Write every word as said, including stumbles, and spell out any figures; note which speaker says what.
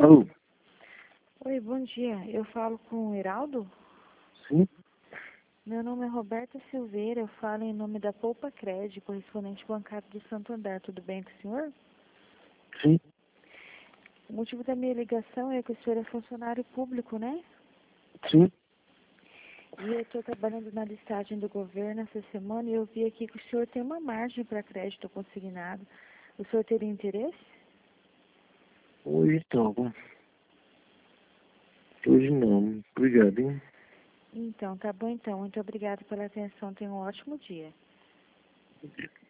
Speaker 1: Alô?
Speaker 2: Oi, bom dia. Eu falo com o Heraldo?
Speaker 1: Sim?
Speaker 2: Meu nome é Roberta Silveira, eu falo em nome da Poupa Cred, correspondente bancário do Santo André. Tudo bem com o senhor?
Speaker 1: Sim?
Speaker 2: O motivo da minha ligação é que o senhor é funcionário público, né?
Speaker 1: Sim?
Speaker 2: E eu estou trabalhando na listagem do governo essa semana e eu vi aqui que o senhor tem uma margem para crédito consignado. O senhor teria interesse?
Speaker 1: Hoje então. Hoje não. Obrigado, hein?
Speaker 2: Então, tá bom então. Muito obrigada pela atenção. Tenha um ótimo dia.